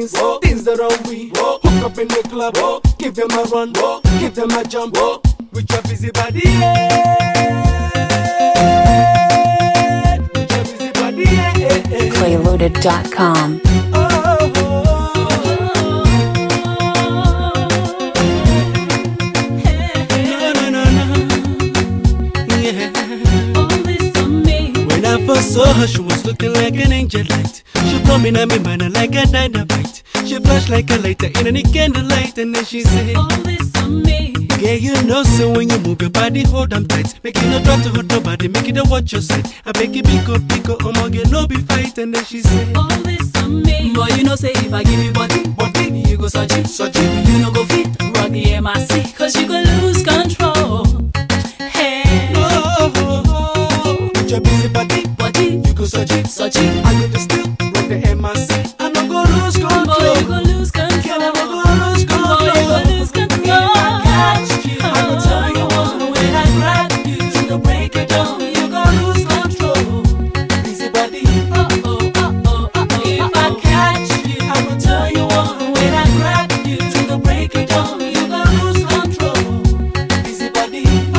things that are we. Hook up in the club, give them a run, give them a jump, with your busy body, with your busy body, Playloaded.com. First saw her, she was looking like an angel light. She blow me na me mind like a dynamite. She flash like a lighter in any candlelight, and then she said, all this on me. yeah, you know, so when you move your body, hold them tight. Make it no drop to hurt nobody, make it a watch your side. I beg you, pick up, get no be fight, and then she said, all this on me. Boy, you know, say if I give you body, you go search it. You know, go fit, rock the MIC, cause you go lose control. Hey, with your busy body, you go search it. I go to still rock the MIC. I no go lose control. boy, you go lose control. Can I no go lose control? Boy, you go lose control. If I catch you, I will tell you one when I grab you to the break it down. You go lose control. Busy body, If I catch you, I will tell you one when I grab you to the break it down. You go lose control. busy body.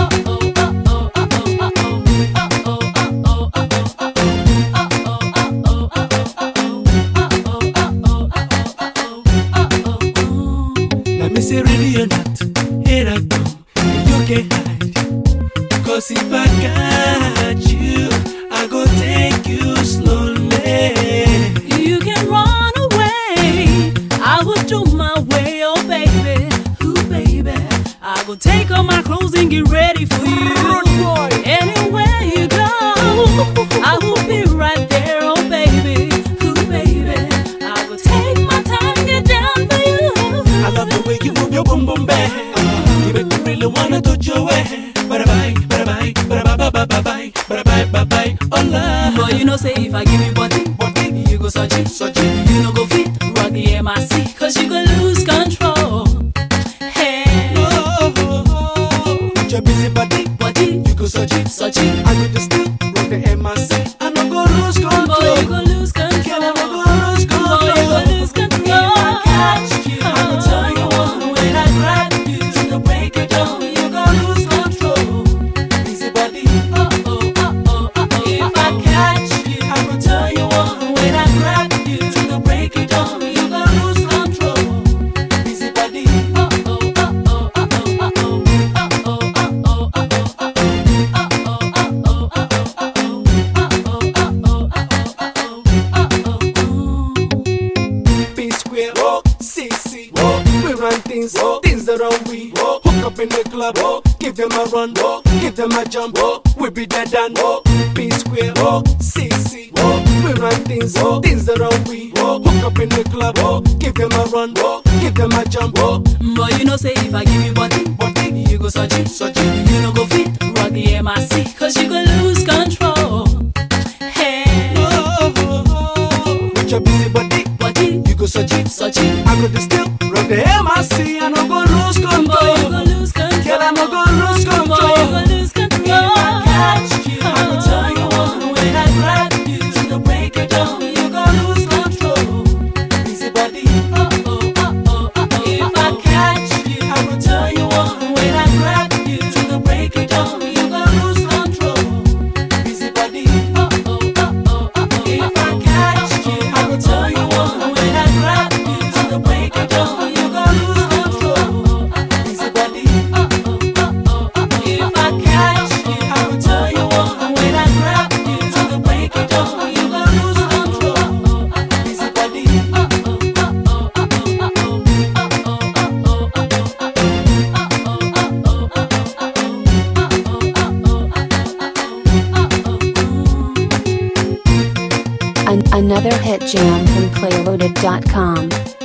Let me say really or not, here I come, you can't hide. Cause if I got you, I go take you slowly. You can run away, I will do my way, oh baby, ooh baby. I will take off my clothes and get ready for you. Anywhere you go, I will be right there, oh baby, ooh baby. I will take my time, get down for you. I love the way you move your boom boom bang. You make me really wanna touch your way. Bye-bye, bye-bye, bye-bye, bye-bye, bye-bye, bye-bye, oh love. Boy, you know say if I give you body, you go search it. You know go fit, rock the MIC, cause you go lose control. Hey, With your busy body, you go search it. I go to still rock the MIC. I no go lose control. boy, you go lose control. Can I no go lose control? Boy, you go lose control. If I catch you, I will tell you one when I grab you to the break it down. You go lose control. Busy body, If I catch you, I will tell you one when I grab you to the break it down. You go lose control. busy body. P-Square, CC, we run things that are we. Hook up in the club, give them a run, give them a jump, we be dead and P-Square, CC, we run things that are we. Hook up in the club, give them a run, give them a jump, Boy, you know say if I give you body, you go search it. You know go fit, rock the MIC, cause you go lose control. Hey, with your busy body, you go search it. I go to still rock the MIC, I no go lose boy, you go control. lose control. Can I no go lose Boy, you go control? lose control. If I catch you, I will tell you one when I grab you to the break it down. You go lose control. Busy body, If I catch you, I will tell you one when I grab you to the break it down. You go lose control. busy body, If I catch you, I will tell you one when I grab you to the break it down. You go lose control. busy body, If I catch you, I will tell you one when I grab you to the break it down. You go lose control. busy body. Another hit jam from Playloaded.com.